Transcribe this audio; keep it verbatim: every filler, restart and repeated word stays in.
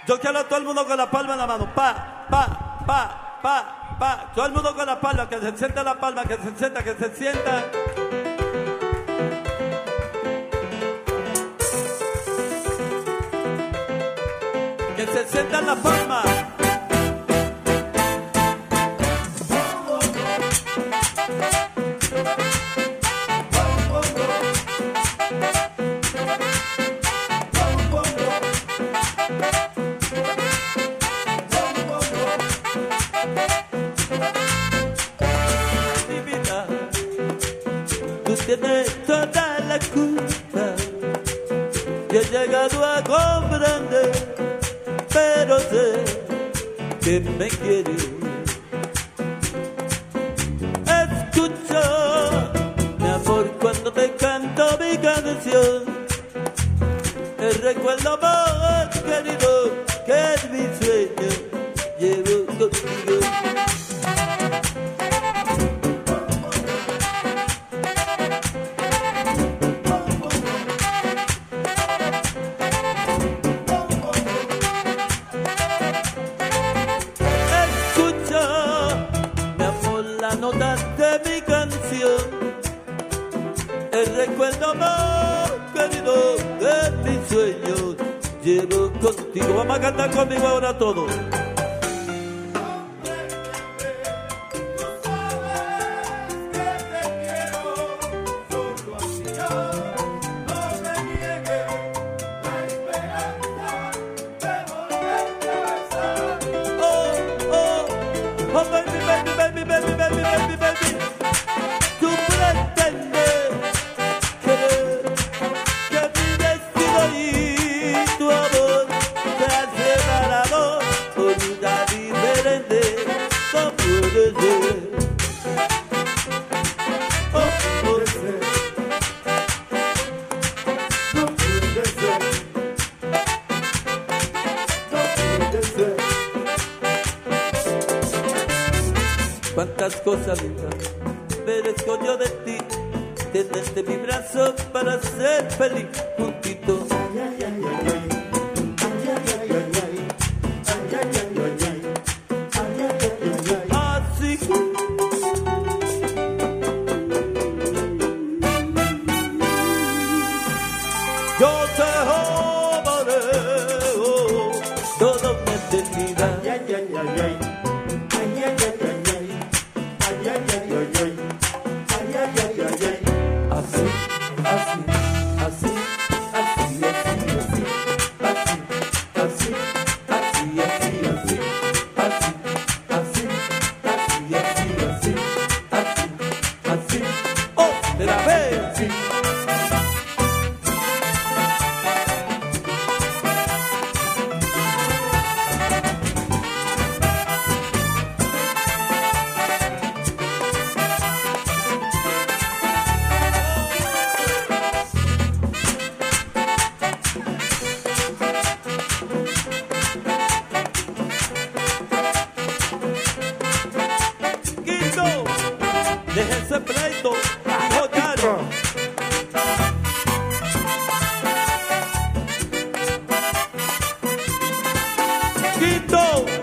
Yo quiero a todo el mundo con la palma en la mano. Pa, pa, pa, pa, pa. Todo el mundo con la palma, que se sienta la palma, que se sienta, que se sienta. Que se sienta la palma. Tienes toda la culpa. Yo he llegado a comprender, pero sé que me quieres. Escucha, mi amor, cuando te canto mi canción, el recuerdo más querido que es mi sueño llevo contigo. De mi canción, el recuerdo más querido de mis sueños llevo contigo. Vamos a cantar conmigo ahora todos. Cuántas cosas lindas merezco yo de ti, tenerte en mi brazo para ser feliz juntito. Así yo te amaré toda una eternidad. Deja ese pleito, hijo caro. Quito.